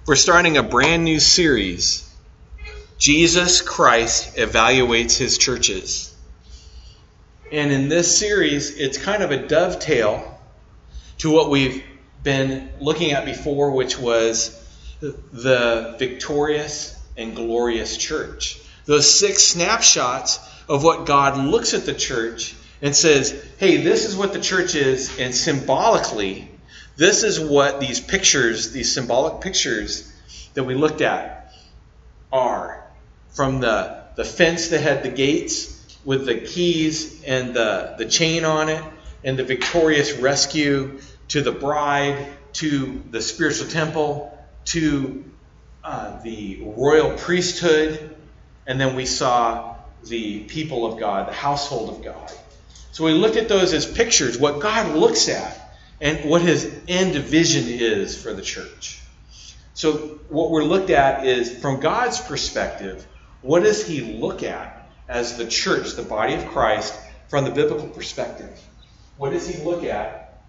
We're starting a brand new series. Jesus Christ evaluates his churches. And in this series, it's kind of a dovetail to what we've been looking at before, which was the victorious and glorious church. Those 6 snapshots of what God looks at the church and says, hey, this is what the church is, and symbolically, this is what these pictures, these symbolic pictures that we looked at are. From the fence that had the gates with the keys and the chain on it, and the victorious rescue, to the bride, to the spiritual temple, to the royal priesthood, and then we saw the people of God, the household of God. So we looked at those as pictures, what God looks at, and what his end vision is for the church. So what we're looked at is, from God's perspective, what does he look at as the church, the body of Christ, from the biblical perspective? What does he look at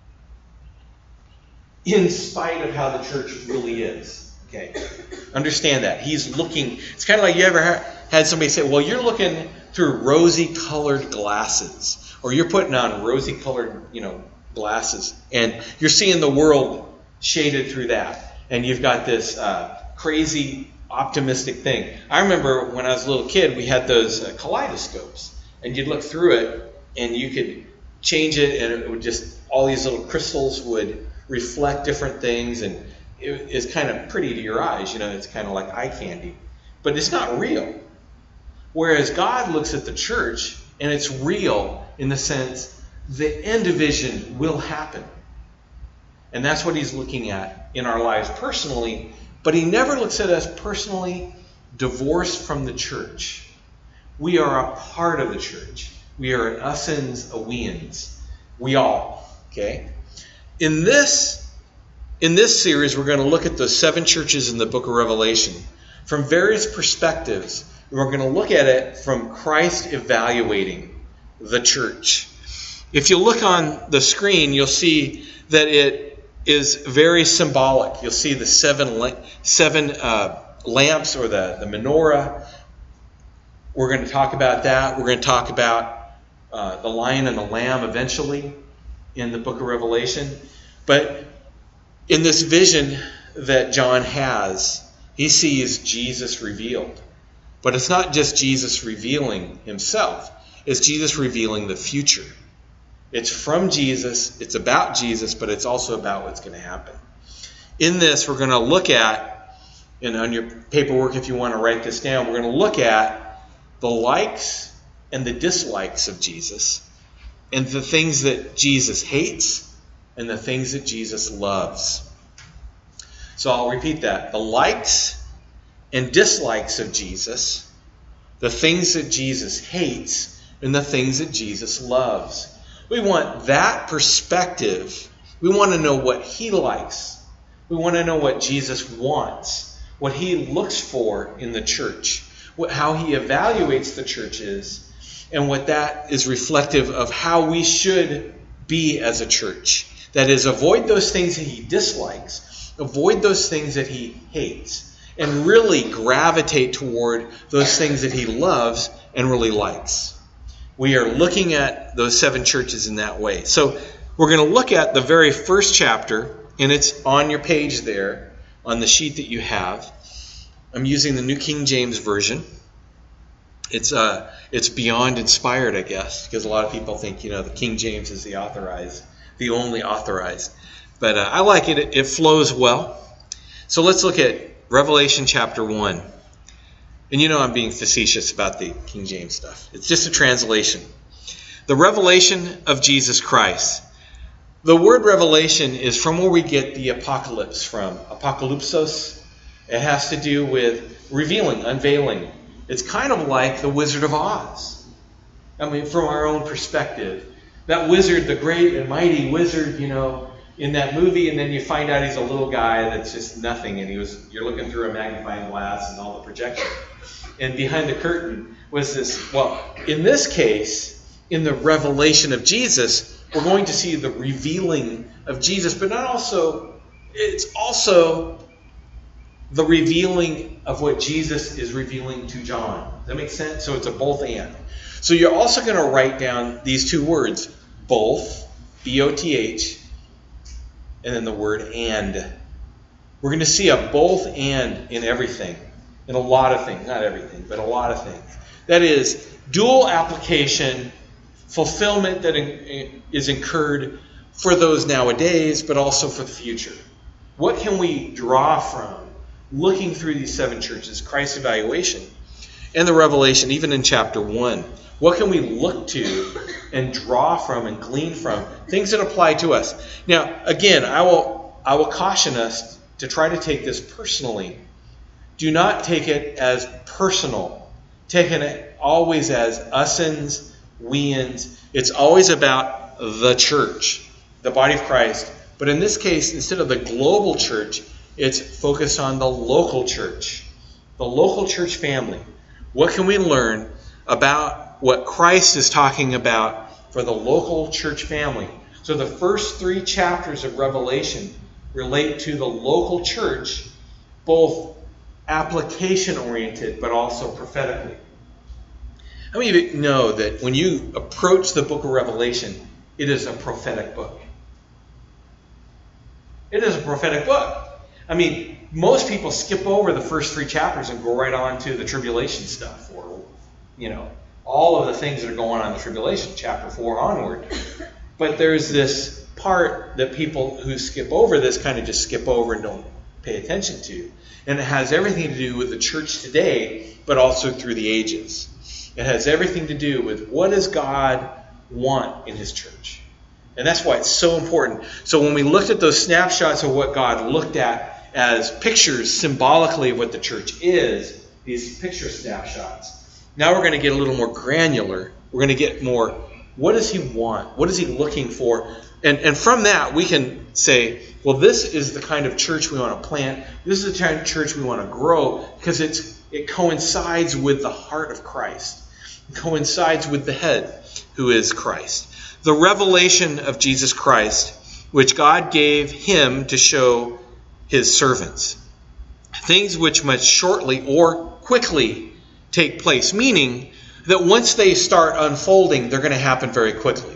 in spite of how the church really is? Okay, understand that. He's looking, it's kind of like you ever had somebody say, well, you're looking through rosy-colored glasses, or you're putting on rosy-colored, glasses, and you're seeing the world shaded through that, and you've got this crazy optimistic thing. I remember when I was a little kid, we had those kaleidoscopes, and you'd look through it, and you could change it, and it would just, all these little crystals would reflect different things, and it is kind of pretty to your eyes. It's kind of like eye candy, but it's not real. Whereas God looks at the church, and it's real in the sense the end vision will happen. And that's what he's looking at in our lives personally, but he never looks at us personally divorced from the church. We are a part of the church. We are an usins, a weans. We all. Okay? In this series, we're going to look at those 7 churches in the book of Revelation from various perspectives. We're going to look at it from Christ evaluating the church. If you look on the screen, you'll see that it is very symbolic. You'll see the seven lamps, or the menorah. We're going to talk about that. We're going to talk about the lion and the lamb eventually in the book of Revelation. But in this vision that John has, he sees Jesus revealed. But it's not just Jesus revealing himself. It's Jesus revealing the future. It's from Jesus, it's about Jesus, but it's also about what's going to happen. In this, we're going to look at, and on your paperwork if you want to write this down, we're going to look at the likes and the dislikes of Jesus, and the things that Jesus hates, and the things that Jesus loves. So I'll repeat that. The likes and dislikes of Jesus, the things that Jesus hates, and the things that Jesus loves. We want that perspective. We want to know what he likes. We want to know what Jesus wants, what he looks for in the church, how he evaluates the churches, and what that is reflective of how we should be as a church. That is, avoid those things that he dislikes, avoid those things that he hates, and really gravitate toward those things that he loves and really likes. We are looking at those 7 churches in that way. So we're going to look at the very first chapter, and it's on your page there, on the sheet that you have. I'm using the New King James Version. It's beyond inspired, I guess, because a lot of people think, the King James is the only authorized. But I like it. It flows well. So let's look at Revelation chapter 1. And I'm being facetious about the King James stuff. It's just a translation. The revelation of Jesus Christ. The word revelation is from where we get the apocalypse from. Apocalypsos. It has to do with revealing, unveiling. It's kind of like the Wizard of Oz. From our own perspective. That wizard, the great and mighty wizard, in that movie, and then you find out he's a little guy that's just nothing, and you're looking through a magnifying glass and all the projection. And behind the curtain was this, in this case, in the revelation of Jesus, we're going to see the revealing of Jesus, but it's also the revealing of what Jesus is revealing to John. Does that make sense? So it's a both and. So you're also going to write down these two words, both, B-O-T-H, and then the word and. We're going to see a both and in everything, in a lot of things. Not everything, but a lot of things. That is, dual application, fulfillment that is incurred for those nowadays, but also for the future. What can we draw from looking through these 7 churches, Christ's evaluation, and the revelation, even in chapter 1? What can we look to and draw from and glean from? Things that apply to us. Now, again, I will caution us to try to take this personally. Do not take it as personal. Take it always as us'ns, we'ns. It's always about the church, the body of Christ. But in this case, instead of the global church, it's focused on the local church family. What can we learn about what Christ is talking about for the local church family? So the first 3 chapters of Revelation relate to the local church, both application-oriented but also prophetically. How many of you know that when you approach the book of Revelation, it is a prophetic book? It is a prophetic book. I mean, most people skip over the first 3 chapters and go right on to the tribulation stuff, or, all of the things that are going on in the tribulation, chapter 4 onward. But there's this part that people who skip over this kind of just skip over and don't pay attention to. And it has everything to do with the church today, but also through the ages. It has everything to do with what does God want in his church. And that's why it's so important. So when we looked at those snapshots of what God looked at as pictures symbolically of what the church is, these picture snapshots, now we're going to get a little more granular. We're going to get more, what does he want? What is he looking for? And from that, we can say, well, this is the kind of church we want to plant. This is the kind of church we want to grow, because it coincides with the heart of Christ. It coincides with the head, who is Christ. The revelation of Jesus Christ, which God gave him to show his servants. Things which must shortly or quickly take place, meaning that once they start unfolding, they're going to happen very quickly.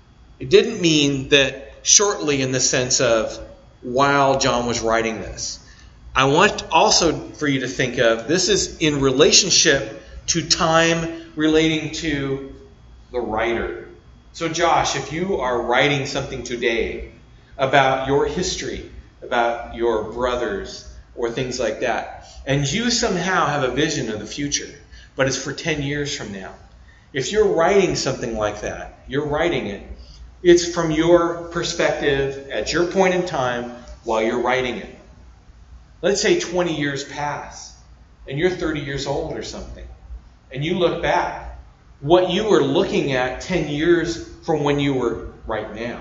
It didn't mean that shortly in the sense of while John was writing this. I want also for you to think of this is in relationship to time relating to the writer. So Josh, if you are writing something today about your history, about your brothers, or things like that, and you somehow have a vision of the future, but it's for 10 years from now. If you're writing something like that, you're writing it, it's from your perspective at your point in time while you're writing it. Let's say 20 years pass, and you're 30 years old or something, and you look back. What you were looking at 10 years from when you were right now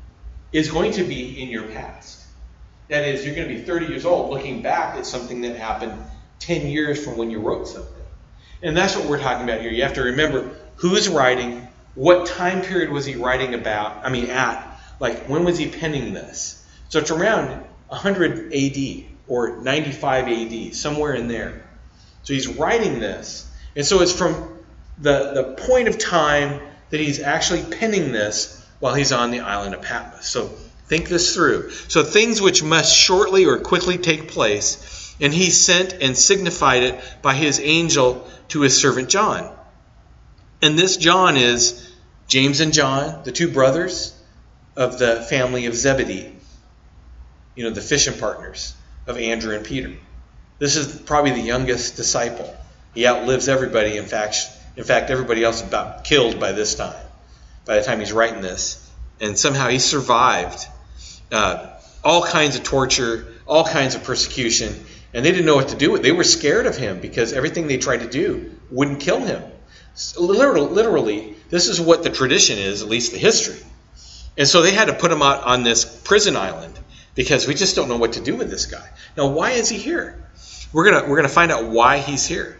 is going to be in your past. That is, you're going to be 30 years old looking back at something that happened 10 years from when you wrote something. And that's what we're talking about here. You have to remember who's writing, what time period was he writing about, at, like when was he penning this? So it's around 100 AD or 95 AD, somewhere in there. So he's writing this. And so it's from the point of time that he's actually penning this while he's on the island of Patmos. So think this through. So things which must shortly or quickly take place, and he sent and signified it by his angel to his servant John. And this John is James and John, the 2 brothers of the family of Zebedee. The fishing partners of Andrew and Peter. This is probably the youngest disciple. He outlives everybody. In fact, everybody else is about killed by this time, by the time he's writing this. And somehow he survived all kinds of torture, all kinds of persecution, and they didn't know what to do with it. They were scared of him because everything they tried to do wouldn't kill him. So literally, this is what the tradition is, at least the history. And so they had to put him out on this prison island because we just don't know what to do with this guy. Now, why is he here? We're gonna find out why he's here.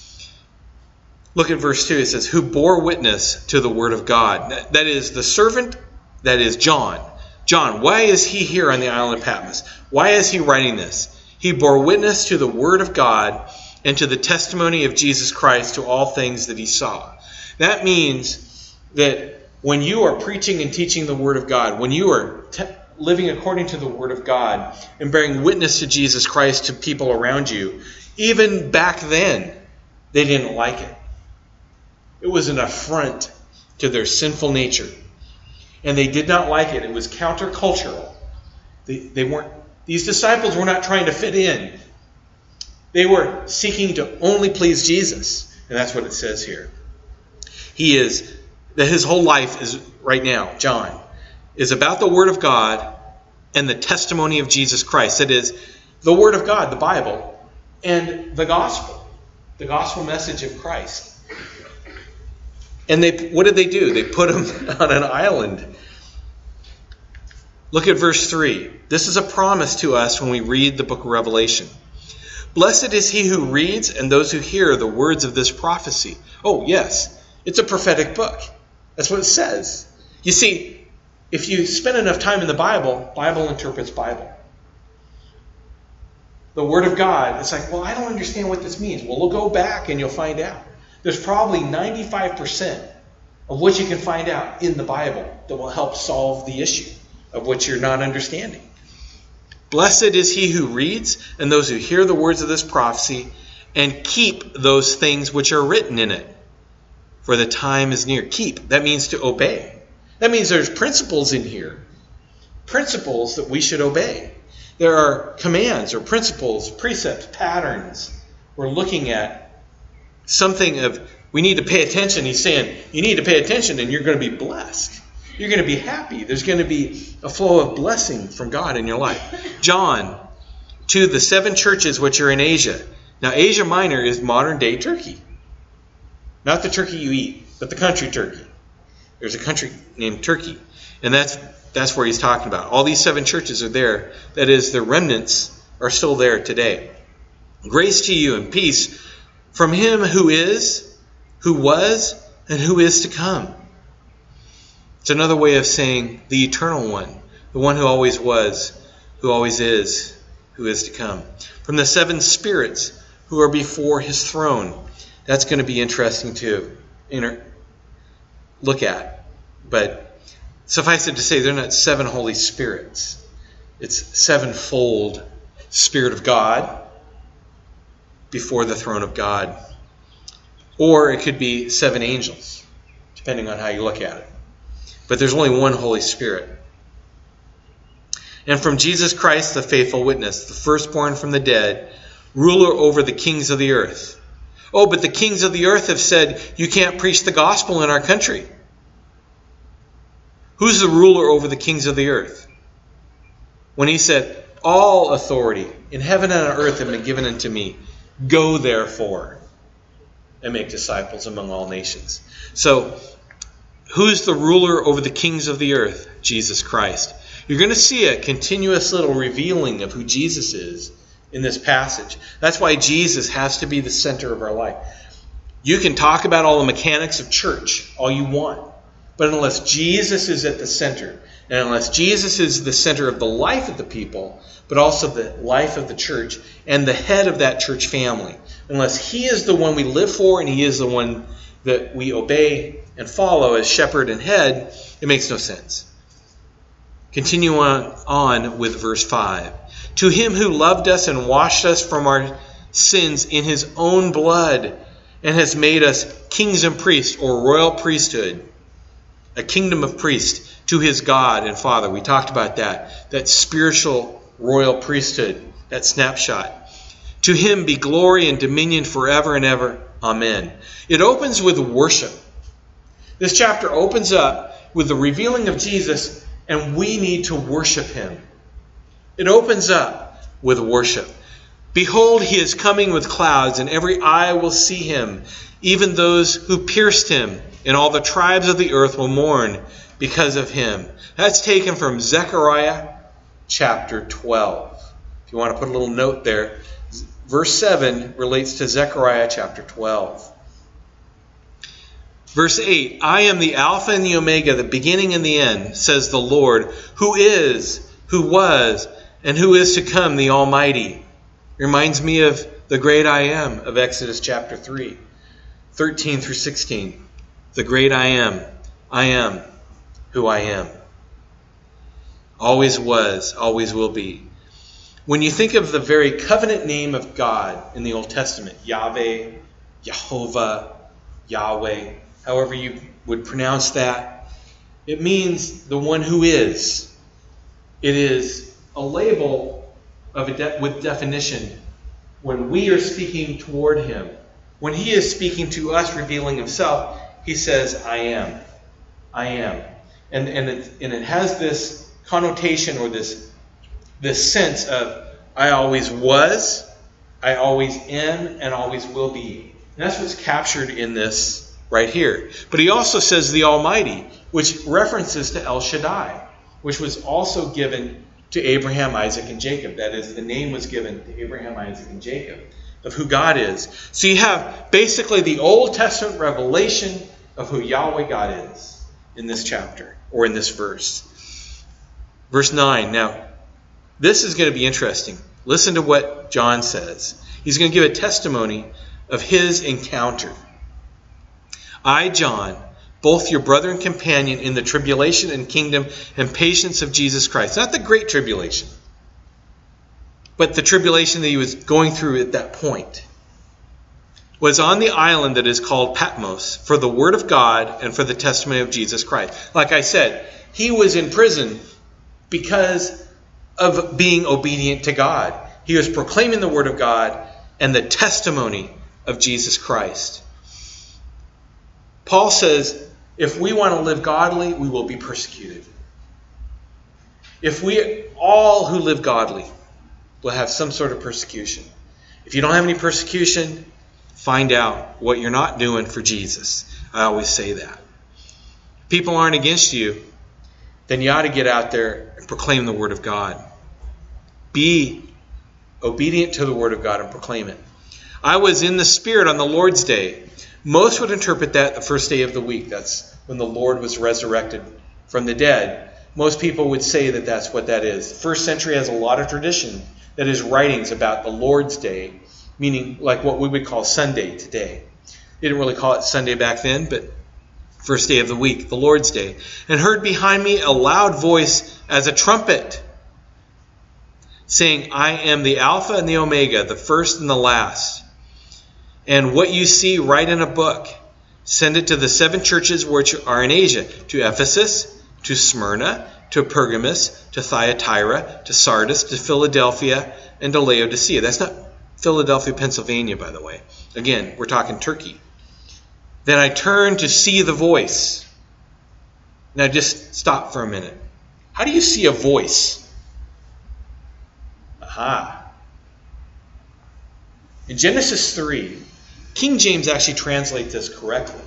Look at verse 2. It says, who bore witness to the word of God. That is the servant, that is John. John, why is he here on the island of Patmos? Why is he writing this? He bore witness to the word of God and to the testimony of Jesus Christ to all things that he saw. That means that when you are preaching and teaching the word of God, when you are living according to the word of God and bearing witness to Jesus Christ to people around you, even back then, they didn't like it. It was an affront to their sinful nature. And they did not like it. It was countercultural. These disciples were not trying to fit in. They were seeking to only please Jesus. And that's what it says here. His whole life is right now, John, is about the Word of God and the testimony of Jesus Christ. That is, the Word of God, the Bible, and the gospel message of Christ. And what did they do? They put him on an island. Look at verse 3. This is a promise to us when we read the book of Revelation. Blessed is he who reads and those who hear the words of this prophecy. Oh, yes, it's a prophetic book. That's what it says. You see, if you spend enough time in the Bible, Bible interprets Bible. The Word of God, it's like, well, I don't understand what this means. Well, we'll go back and you'll find out. There's probably 95% of what you can find out in the Bible that will help solve the issue of what you're not understanding. Blessed is he who reads and those who hear the words of this prophecy and keep those things which are written in it. For the time is near. Keep, that means to obey. That means there's principles in here. Principles that we should obey. There are commands or principles, precepts, patterns. We're looking at something of, we need to pay attention. He's saying, you need to pay attention and you're going to be blessed. You're going to be happy. There's going to be a flow of blessing from God in your life. John, to the 7 churches which are in Asia. Now, Asia Minor is modern-day Turkey. Not the Turkey you eat, but the country Turkey. There's a country named Turkey. And that's where he's talking about. All these 7 churches are there. That is, the remnants are still there today. Grace to you and peace from him who is, who was, and who is to come. It's another way of saying the eternal one, the one who always was, who always is, who is to come. From the 7 spirits who are before his throne. That's going to be interesting to look at. But suffice it to say, they're not 7 Holy Spirits. It's 7-fold Spirit of God before the throne of God. Or it could be 7 angels, depending on how you look at it. But there's only one Holy Spirit. And from Jesus Christ, the faithful witness, the firstborn from the dead, ruler over the kings of the earth. Oh, but the kings of the earth have said, you can't preach the gospel in our country. Who's the ruler over the kings of the earth? When he said, all authority in heaven and on earth have been given unto me. Go therefore and make disciples among all nations. So, who's the ruler over the kings of the earth? Jesus Christ. You're going to see a continuous little revealing of who Jesus is in this passage. That's why Jesus has to be the center of our life. You can talk about all the mechanics of church all you want, but unless Jesus is at the center, and unless Jesus is the center of the life of the people, but also the life of the church and the head of that church family, unless he is the one we live for and he is the one that we obey and follow as shepherd and head, it makes no sense. Continue on with verse 5. To him who loved us and washed us from our sins in his own blood and has made us kings and priests, or royal priesthood, a kingdom of priests to his God and Father. We talked about that spiritual royal priesthood, that snapshot. To him be glory and dominion forever and ever. Amen. It opens with worship. This chapter opens up with the revealing of Jesus, and we need to worship him. It opens up with worship. Behold, he is coming with clouds, and every eye will see him, even those who pierced him, and all the tribes of the earth will mourn because of him. That's taken from Zechariah chapter 12. If you want to put a little note there, verse 7 relates to Zechariah chapter 12. Verse 8, I am the Alpha and the Omega, the beginning and the end, says the Lord, who is, who was, and who is to come, the Almighty. Reminds me of the great I am of Exodus chapter 3, 13 through 16. The great I am who I am. Always was, always will be. When you think of the very covenant name of God in the Old Testament, Yahweh, Jehovah, Yahweh, however you would pronounce that, it means the one who is. It is a label with definition when we are speaking toward him. When he is speaking to us, revealing himself, he says, I am. I am. And it has this connotation or this sense of I always was, I always am, and always will be. And that's what's captured in this right here. But he also says the Almighty, which references to El Shaddai, which was also given to Abraham, Isaac, and Jacob. That is, the name was given to Abraham, Isaac, and Jacob of who God is. So you have basically the Old Testament revelation of who Yahweh God is in this chapter, or in this verse. Verse 9. Now, this is going to be interesting. Listen to what John says. He's going to give a testimony of his encounter. I, John, both your brother and companion in the tribulation and kingdom and patience of Jesus Christ. Not the great tribulation, but the tribulation that he was going through at that point. Was on the island that is called Patmos for the word of God and for the testimony of Jesus Christ. Like I said, he was in prison because of being obedient to God. He was proclaiming the word of God and the testimony of Jesus Christ. Paul says, if we want to live godly, we will be persecuted. All who live godly will have some sort of persecution. If you don't have any persecution, find out what you're not doing for Jesus. I always say that. If people aren't against you, then you ought to get out there and proclaim the word of God. Be obedient to the word of God and proclaim it. I was in the Spirit on the Lord's Day. Most would interpret that the first day of the week. That's when the Lord was resurrected from the dead. Most people would say that that's what that is. The first century has a lot of tradition that is writings about the Lord's Day, meaning like what we would call Sunday today. They didn't really call it Sunday back then, but first day of the week, the Lord's Day. And heard behind me a loud voice as a trumpet, saying, I am the Alpha and the Omega, the first and the last. And what you see, write in a book. Send it to the 7 churches which are in Asia, to Ephesus, to Smyrna, to Pergamos, to Thyatira, to Sardis, to Philadelphia, and to Laodicea. That's not Philadelphia, Pennsylvania, by the way. Again, we're talking Turkey. Then I turned to see the voice. Now just stop for a minute. How do you see a voice? Aha. In Genesis 3, King James actually translates this correctly.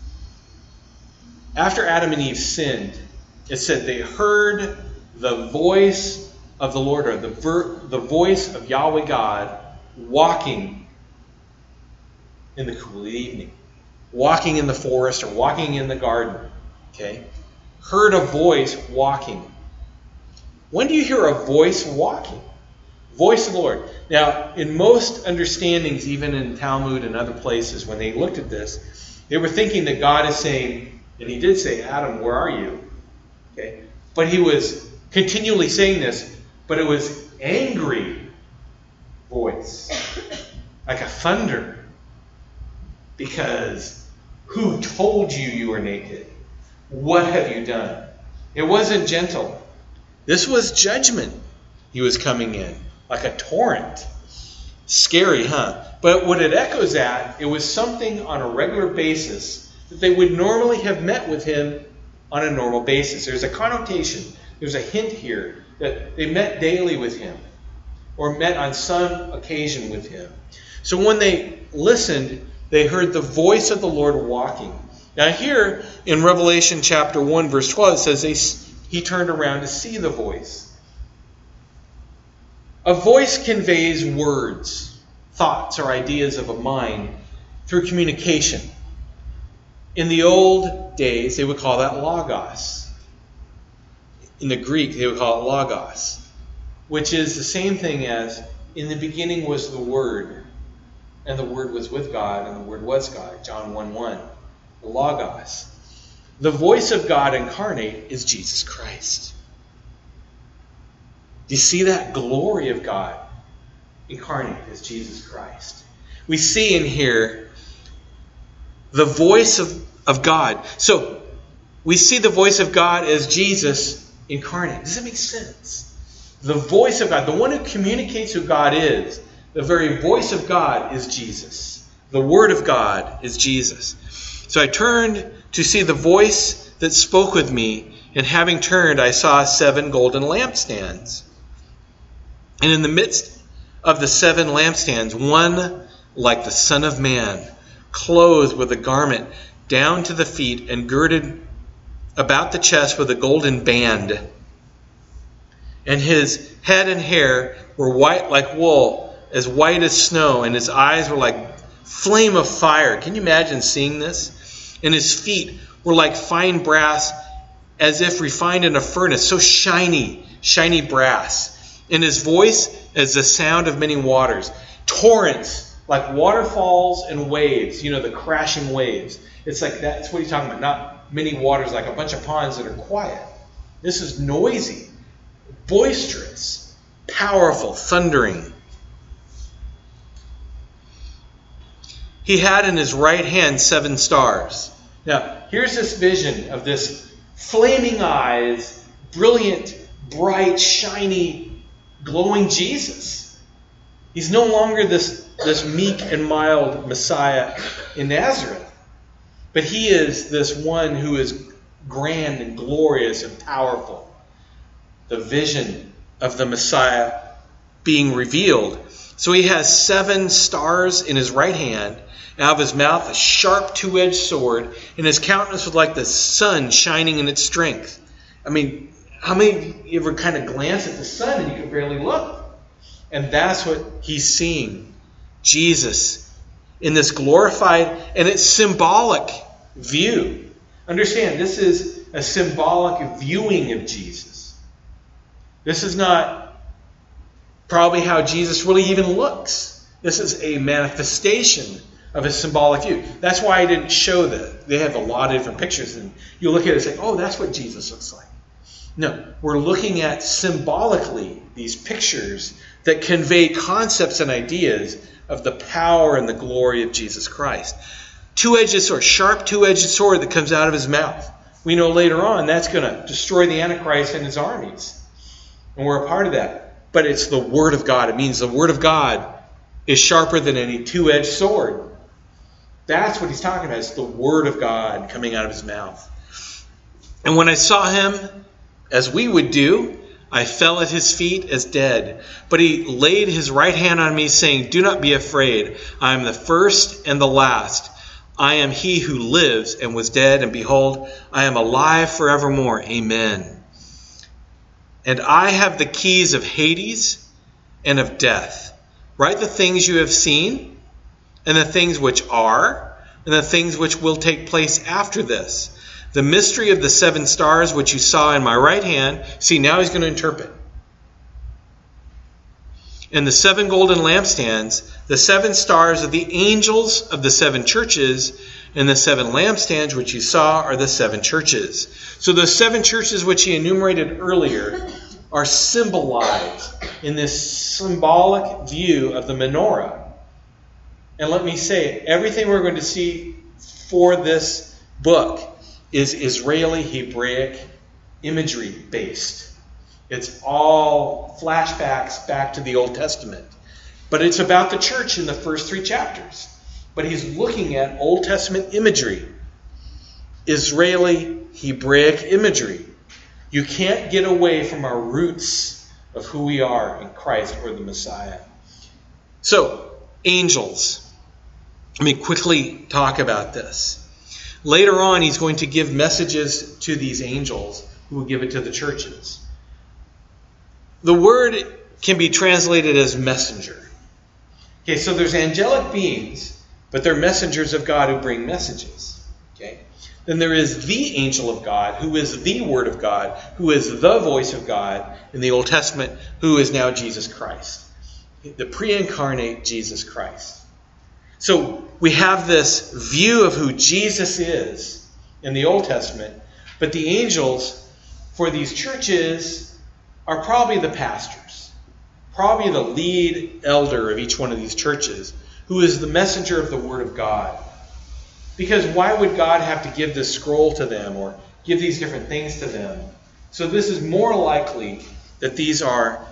After Adam and Eve sinned, it said they heard the voice of the Lord, or the voice of Yahweh God, walking in the cool of the evening, walking in the forest or walking in the garden. Okay? Heard a voice walking. When do you hear a voice walking? Voice of the Lord. Now, in most understandings, even in Talmud and other places, when they looked at this, they were thinking that God is saying, and he did say, Adam, where are you? Okay? But he was continually saying this, but it was angry voice, like a thunder. Because who told you you were naked? What have you done? It wasn't gentle. This was judgment. He was coming in like a torrent. Scary, huh? But what it echoes at, it was something on a regular basis that they would normally have met with him on a normal basis. There's a connotation, there's a hint here that they met daily with him or met on some occasion with him. So when they listened, they heard the voice of the Lord walking. Now here in Revelation chapter 1 verse 12 it says he turned around to see the voice. A voice conveys words, thoughts, or ideas of a mind through communication. In the old days, they would call that logos. In the Greek, they would call it logos, which is the same thing as In the beginning was the Word, and the Word was with God, and the Word was God. John 1:1. The Logos. The voice of God incarnate is Jesus Christ. Do you see that? Glory of God incarnate is Jesus Christ. We see in here the voice of God. So we see the voice of God as Jesus incarnate. Does that make sense? The voice of God, the one who communicates who God is, the very voice of God is Jesus. The Word of God is Jesus. So I turned to see the voice that spoke with me, and having turned, I saw 7 golden lampstands. And in the midst of the 7 lampstands, one like the Son of Man, clothed with a garment down to the feet and girded about the chest with a golden band. And his head and hair were white like wool, as white as snow, and his eyes were like flame of fire. Can you imagine seeing this? And his feet were like fine brass, as if refined in a furnace, so shiny brass. And his voice as the sound of many waters. Torrents, like waterfalls and waves, the crashing waves. It's like that. That's what he's talking about. Not many waters, like a bunch of ponds that are quiet. This is noisy, boisterous, powerful, thundering. He had in his right hand 7 stars. Now, here's this vision of this flaming eyes, brilliant, bright, shiny, glowing Jesus. He's no longer this meek and mild Messiah in Nazareth. But he is this one who is grand and glorious and powerful. The vision of the Messiah being revealed. So he has 7 stars in his right hand. Out of his mouth a sharp 2-edged sword. And his countenance was like the sun shining in its strength. I mean, how many of you ever kind of glance at the sun and you can barely look? And that's what he's seeing. Jesus in this glorified, and it's symbolic view. Understand, this is a symbolic viewing of Jesus. This is not probably how Jesus really even looks. This is a manifestation of a symbolic view. That's why I didn't show that. They have a lot of different pictures, and you look at it and say, oh, that's what Jesus looks like. No, we're looking at symbolically these pictures that convey concepts and ideas of the power and the glory of Jesus Christ. 2-edged sword, sharp 2-edged sword that comes out of his mouth. We know later on that's going to destroy the Antichrist and his armies. And we're a part of that. But it's the Word of God. It means the Word of God is sharper than any 2-edged sword. That's what he's talking about. It's the Word of God coming out of his mouth. And when I saw him, as we would do, I fell at his feet as dead. But he laid his right hand on me, saying, do not be afraid. I am the first and the last. I am he who lives and was dead, and behold, I am alive forevermore. Amen. And I have the keys of Hades and of death. Write the things you have seen, and the things which are, and the things which will take place after this. The mystery of the 7 stars which you saw in my right hand. See, now he's going to interpret. And the 7 golden lampstands, the 7 stars are the angels of the 7 churches, and the 7 lampstands which you saw are the 7 churches. So the 7 churches which he enumerated earlier are symbolized in this symbolic view of the menorah. And let me say, everything we're going to see for this book is Israeli Hebraic imagery based. It's all flashbacks back to the Old Testament. But it's about the church in the first 3 chapters. But he's looking at Old Testament imagery. Israeli Hebraic imagery. You can't get away from our roots of who we are in Christ or the Messiah. So, angels. Let me quickly talk about this. Later on, he's going to give messages to these angels who will give it to the churches. The word can be translated as messenger. Okay, so there's angelic beings, but they're messengers of God who bring messages. Okay? Then there is the angel of God, who is the Word of God, who is the voice of God in the Old Testament, who is now Jesus Christ. the pre-incarnate Jesus Christ. So we have this view of who Jesus is in the Old Testament, but the angels for these churches are probably the pastors, probably the lead elder of each one of these churches, who is the messenger of the Word of God. Because why would God have to give this scroll to them or give these different things to them? So this is more likely that these are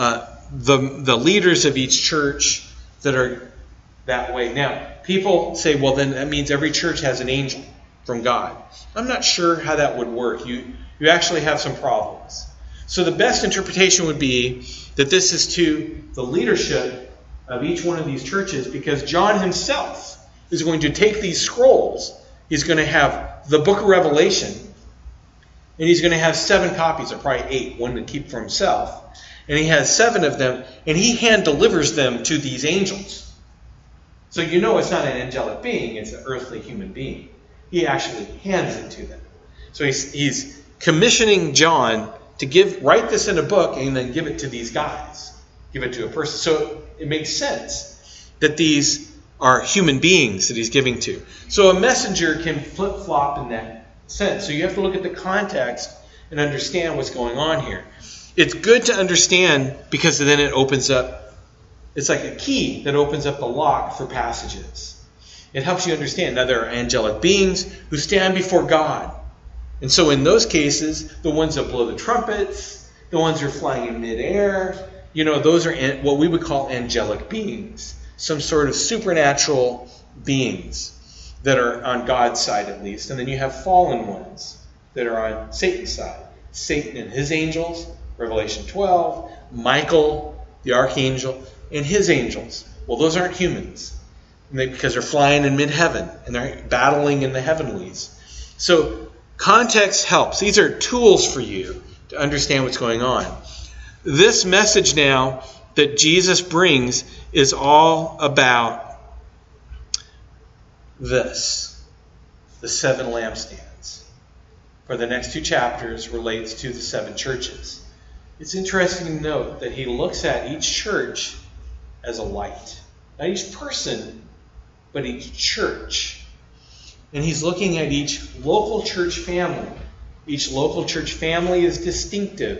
the leaders of each church that are that way. Now, people say, well, then that means every church has an angel from God. I'm not sure how that would work. You actually have some problems. So the best interpretation would be that this is to the leadership of each one of these churches, because John himself is going to take these scrolls. He's going to have the book of Revelation, and he's going to have 7 copies, or probably 8, one to keep for himself. And he has 7 of them, and he hand delivers them to these angels. So you know it's not an angelic being, it's an earthly human being. He actually hands it to them. So he's commissioning John to write this in a book and then give it to these guys. Give it to a person. So it makes sense that these are human beings that he's giving to. So a messenger can flip-flop in that sense. So you have to look at the context and understand what's going on here. It's good to understand because then it opens up, it's like a key that opens up the lock for passages. It helps you understand. Now, there are angelic beings who stand before God. And so in those cases, the ones that blow the trumpets, the ones who are flying in midair, those are what we would call angelic beings. Some sort of supernatural beings that are on God's side at least. And then you have fallen ones that are on Satan's side. Satan and his angels, Revelation 12, Michael, the archangel, and his angels. Well, those aren't humans. Because they're flying in mid-heaven and they're battling in the heavenlies. So context helps. These are tools for you to understand what's going on. This message now that Jesus brings is all about this. The 7 lampstands. For the next 2 chapters relates to the 7 churches. It's interesting to note that he looks at each church as a light. Not each person, but each church. And he's looking at each local church family. Each local church family is distinctive.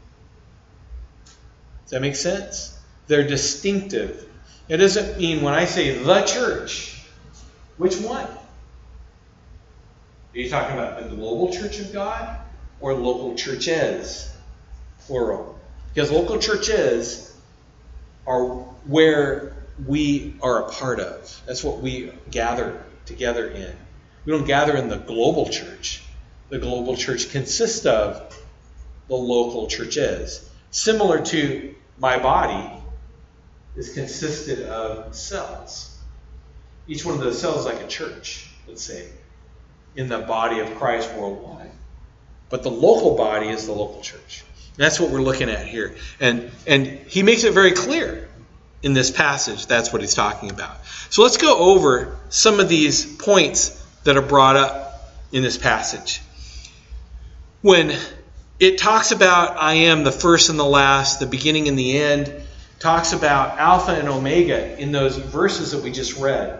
Does that make sense? They're distinctive. It doesn't mean when I say the church, which one? Are you talking about the global church of God or local churches, plural? Because local churches are where we are a part of. That's what we gather together in. We don't gather in the global church. The global church consists of the local churches. Similar to my body is consisted of cells. Each one of those cells is like a church, let's say, in the body of Christ worldwide. But the local body is the local church. And that's what we're looking at here. And he makes it very clear in this passage. That's what he's talking about. So let's go over some of these points that are brought up in this passage. When it talks about I am the first and the last, the beginning and the end, talks about Alpha and Omega in those verses that we just read.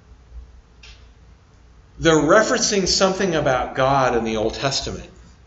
They're referencing something about God in the Old Testament.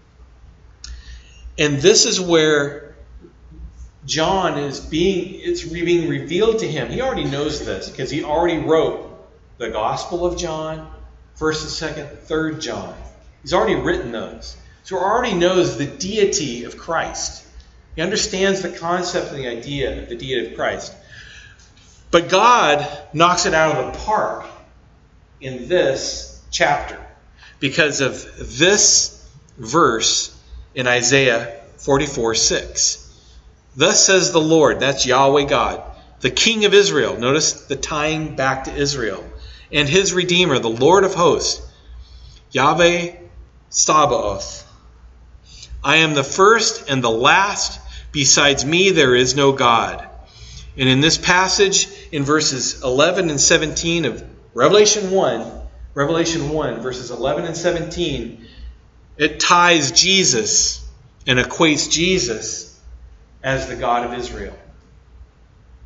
And this is where John it's being revealed to him. He already knows this because he already wrote the Gospel of John, 1st and 2nd, 3rd John. He's already written those. So he already knows the deity of Christ. He understands the concept and the idea of the deity of Christ. But God knocks it out of the park in this chapter because of this verse in Isaiah 44:6. Thus says the Lord, that's Yahweh God, the King of Israel. Notice the tying back to Israel. And his Redeemer, the Lord of hosts, Yahweh Sabaoth. I am the first and the last. Besides me, there is no God. And in this passage, in verses 11 and 17 of Revelation 1, verses 11 and 17, it ties Jesus and equates Jesus as the God of Israel.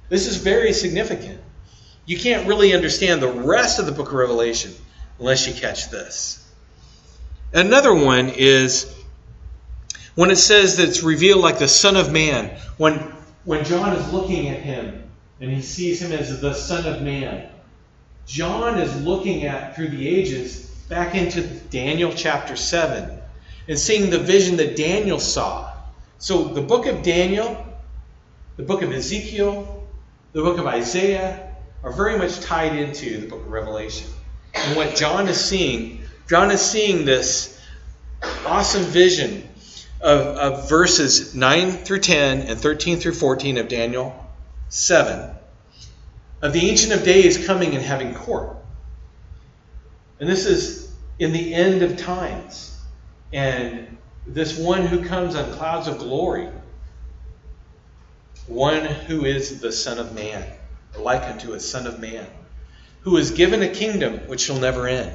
This is very significant. You can't really understand the rest of the book of Revelation unless you catch this. Another one is when it says that it's revealed like the Son of Man. When John is looking at him and he sees him as the Son of Man, John is looking at, through the ages, back into Daniel chapter 7 and seeing the vision that Daniel saw. So the book of Daniel, the book of Ezekiel, the book of Isaiah are very much tied into the book of Revelation. And what John is seeing this awesome vision of verses 9 through 10 and 13 through 14 of Daniel 7, of the Ancient of Days coming and having court. And this is in the end of times. And this one who comes on clouds of glory, one who is the Son of Man, like unto a Son of Man, who is given a kingdom which shall never end.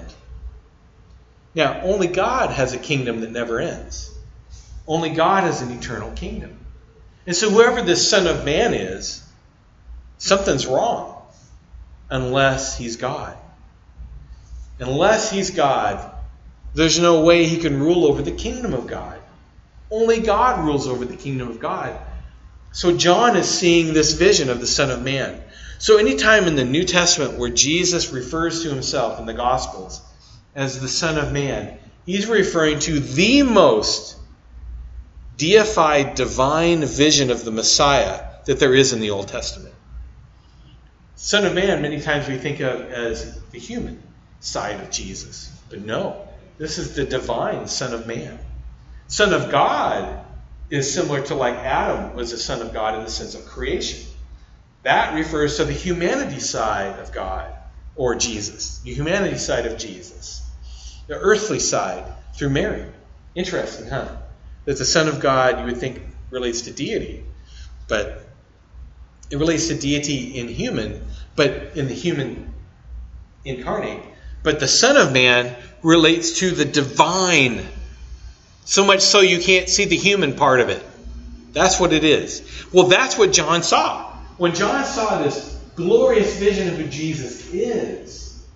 Now, only God has a kingdom that never ends. Only God has an eternal kingdom. And so whoever this Son of Man is, something's wrong unless he's God. Unless he's God, there's no way he can rule over the kingdom of God. Only God rules over the kingdom of God. So John is seeing this vision of the Son of Man. So anytime in the New Testament where Jesus refers to himself in the Gospels as the Son of Man, he's referring to the most deified, divine vision of the Messiah that there is in the Old Testament. Son of Man, many times we think of as the human side of Jesus. But no, this is the divine Son of Man. Son of God is similar to like Adam was the Son of God in the sense of creation. That refers to the humanity side of God, or Jesus. The humanity side of Jesus. The earthly side through Mary. Interesting, huh? That the Son of God, you would think, relates to deity. But it relates to deity in human, but in the human incarnate. But the Son of Man relates to the divine. So much so you can't see the human part of it. That's what it is. Well, that's what John saw. When John saw this glorious vision of who Jesus is,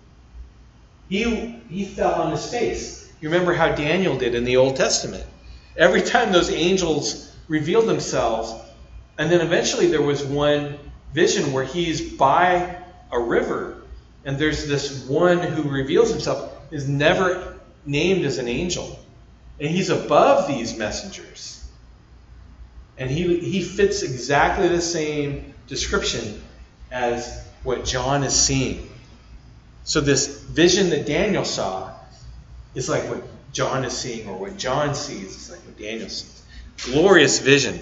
he fell on his face. You remember how Daniel did in the Old Testament. Every time those angels revealed themselves, and then eventually there was one vision where he's by a river, and there's this one who reveals himself, is never named as an angel. And he's above these messengers. And he fits exactly the same description as what John is seeing. So this vision that Daniel saw is like what John is seeing, or what John sees is like what Daniel sees. Glorious vision.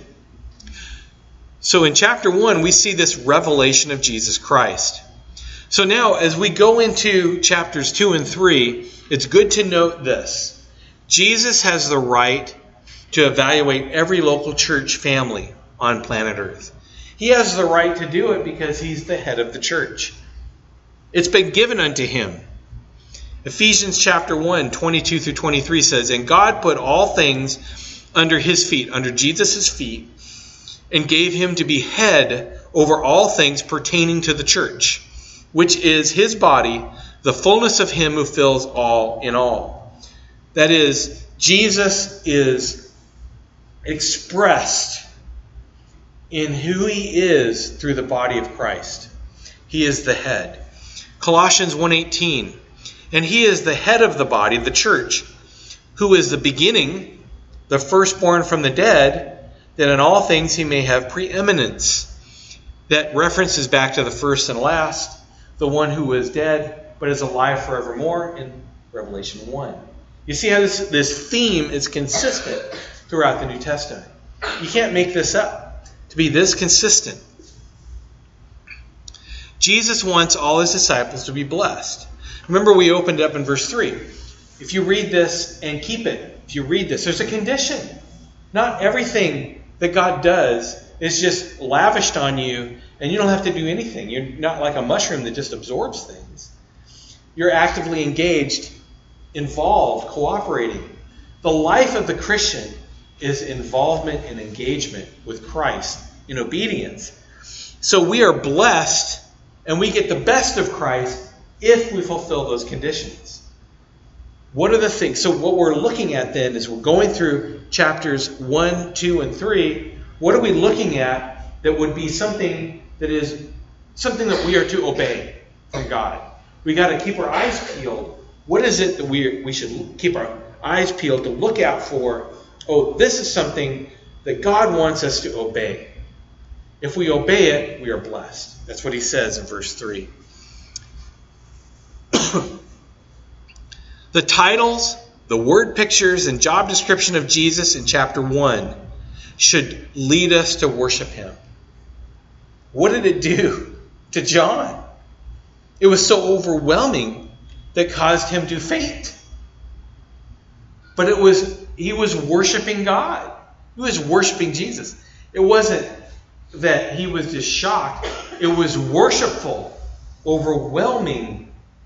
So in chapter 1, we see this revelation of Jesus Christ. So now, as we go into chapters 2 and 3, it's good to note this. Jesus has the right to evaluate every local church family on planet Earth. He has the right to do it because he's the head of the church. It's been given unto him. Ephesians chapter 1, 22 through 23 says, "And God put all things under his feet," under Jesus' feet, "and gave him to be head over all things pertaining to the church, which is his body, the fullness of him who fills all in all." That is, Jesus is expressed in who he is through the body of Christ. He is the head. Colossians 1:18, "And he is the head of the body, the church, who is the beginning, the firstborn from the dead, that in all things he may have preeminence." That references back to the first and last, the one who was dead but is alive forevermore in Revelation 1. You see how this theme is consistent throughout the New Testament. You can't make this up to be this consistent. Jesus wants all his disciples to be blessed. Remember, we opened up in verse 3. If you read this and keep it, if you read this, there's a condition. Not everything that God does is just lavished on you and you don't have to do anything. You're not like a mushroom that just absorbs things. You're actively engaged, involved, cooperating. The life of the Christian is involvement and engagement with Christ in obedience. So we are blessed and we get the best of Christ if we fulfill those conditions. What are the things? So what we're looking at then is we're going through chapters 1, 2, and 3. What are we looking at that would be something that we are to obey from God? We got to keep our eyes peeled. What is it that we should keep our eyes peeled to look out for? Oh, this is something that God wants us to obey. If we obey it, we are blessed. That's what he says in verse 3. The titles, the word pictures, and job description of Jesus in chapter 1 should lead us to worship him. What did it do to John? It was so overwhelming that caused him to faint. But he was worshiping God. He was worshiping Jesus. It wasn't that he was just shocked. It was worshipful, overwhelming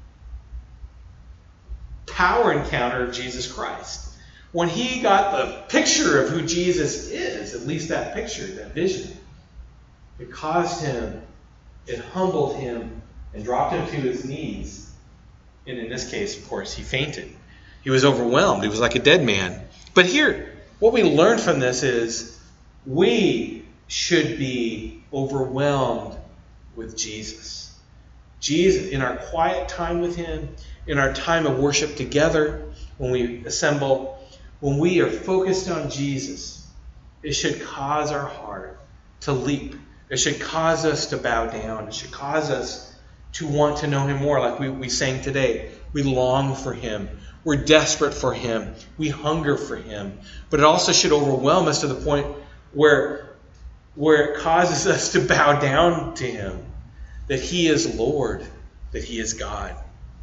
power encounter of Jesus Christ. When he got the picture of who Jesus is, at least that picture, that vision, it caused him, it humbled him, and dropped him to his knees. And in this case, of course, he fainted. He was overwhelmed. He was like a dead man. But here, what we learn from this is we should be overwhelmed with Jesus. Jesus, in our quiet time with him, in our time of worship together, when we assemble, when we are focused on Jesus, it should cause our heart to leap. It should cause us to bow down. It should cause us to want to know him more, like we sang today. We long for him. We're desperate for him. We hunger for him. But it also should overwhelm us to the point where it causes us to bow down to him, that he is Lord, that he is God.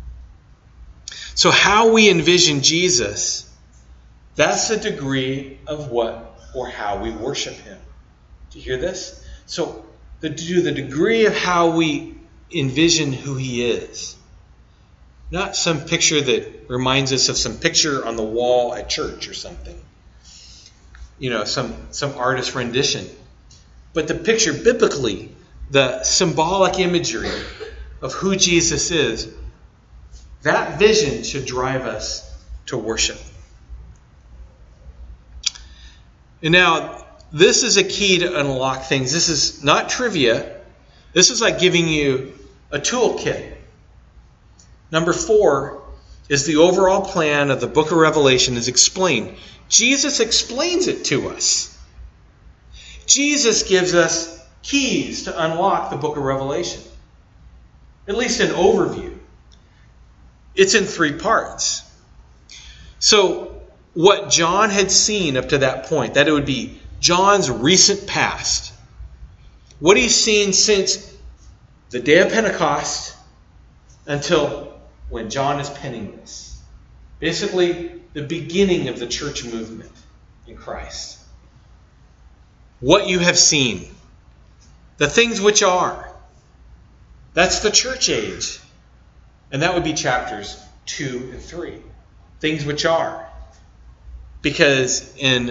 So how we envision Jesus, that's the degree of what or how we worship him. Do you hear this? So the degree of how we envision who he is. Not some picture that reminds us of some picture on the wall at church or something. You know, some artist rendition. But the picture biblically, the symbolic imagery of who Jesus is, that vision should drive us to worship. And now, this is a key to unlock things. This is not trivia. This is like giving you a toolkit. Number 4 is the overall plan of the book of Revelation is explained. Jesus explains it to us. Jesus gives us keys to unlock the book of Revelation. At least an overview. It's in 3 parts. So, what John had seen up to that point, that it would be John's recent past. What he's seen since the day of Pentecost until when John is penning this. Basically, the beginning of the church movement in Christ. What you have seen. The things which are. That's the church age. And that would be chapters 2 and 3. Things which are. Because in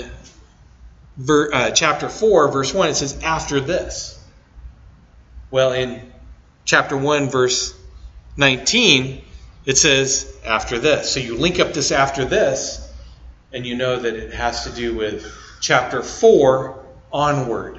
chapter 4, verse 1, it says, after this. Well, in chapter 1, verse 19, it says, after this. So you link up this after this, and you know that it has to do with chapter 4 onward.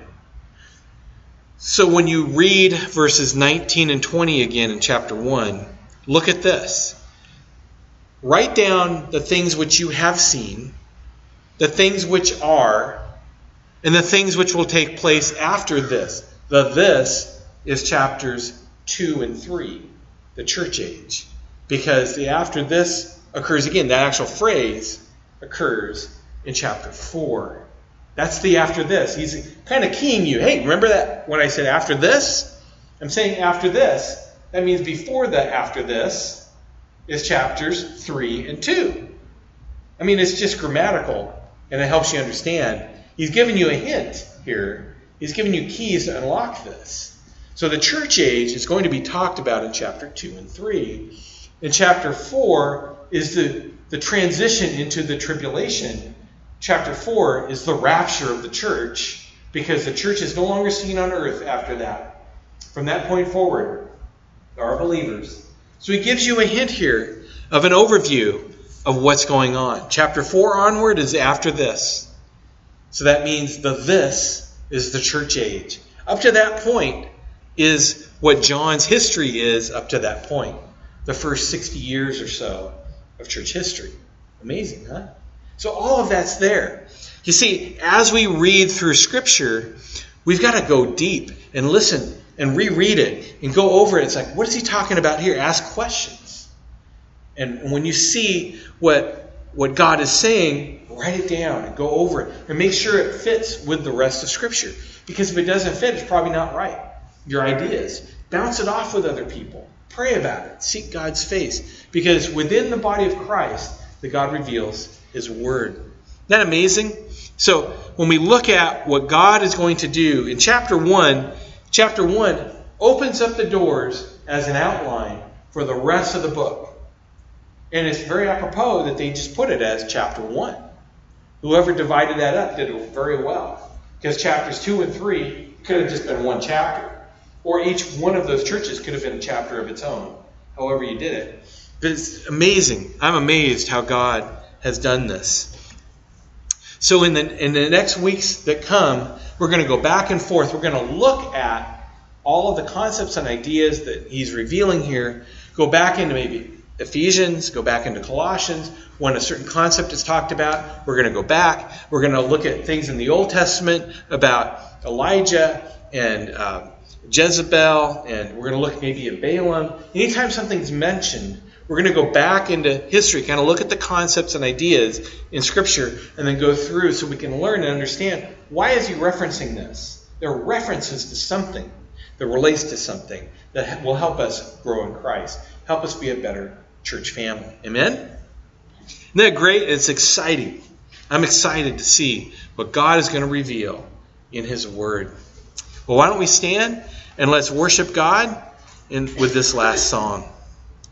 So when you read verses 19 and 20 again in chapter 1, look at this. Write down the things which you have seen, the things which are, and the things which will take place after this. The this is chapters 2 and 3, the church age. Because the after this occurs again. That actual phrase occurs in chapter 4. That's the after this. He's kind of keying you. Hey, remember that when I said after this? I'm saying after this. That means before the after this is chapters 3 and 2. I mean, it's just grammatical, and it helps you understand. He's giving you a hint here. He's giving you keys to unlock this. So the church age is going to be talked about in chapter 2 and 3. In chapter 4 is the transition into the tribulation. Chapter 4 is the rapture of the church, because the church is no longer seen on earth after that. from that point forward are believers. So he gives you a hint here of an overview of what's going on. Chapter 4 onward is after this. So that means this is the church age. Up to that point is what John's history is up to that point. The first 60 years or so of church history. Amazing, huh? So all of that's there. You see, as we read through Scripture, we've got to go deep and listen and reread it and go over it. It's like, what is he talking about here? Ask questions. And when you see what God is saying, write it down and go over it. And make sure it fits with the rest of Scripture. Because if it doesn't fit, it's probably not right. Your ideas. Bounce it off with other people. Pray about it. Seek God's face. Because within the body of Christ, that God reveals His Word. Isn't that amazing? So when we look at what God is going to do in chapter 1 opens up the doors as an outline for the rest of the book. And it's very apropos that they just put it as chapter 1. Whoever divided that up did it very well. Because chapters 2 and 3 could have just been one chapter. Or each one of those churches could have been a chapter of its own. However you did it. But it's amazing. I'm amazed how God has done this. So in the next weeks that come, we're going to go back and forth. We're going to look at all of the concepts and ideas that he's revealing here. Go back into maybe Ephesians, go back into Colossians. When a certain concept is talked about, we're going to go back. We're going to look at things in the Old Testament about Elijah and Jezebel, and we're going to look maybe at Balaam. Anytime something's mentioned, we're going to go back into history, kind of look at the concepts and ideas in Scripture, and then go through so we can learn and understand, why is he referencing this? There are references to something that relates to something that will help us grow in Christ, help us be a better church family. Amen? Isn't that great? It's exciting. I'm excited to see what God is going to reveal in His Word. Well, why don't we stand and let's worship God with this last song.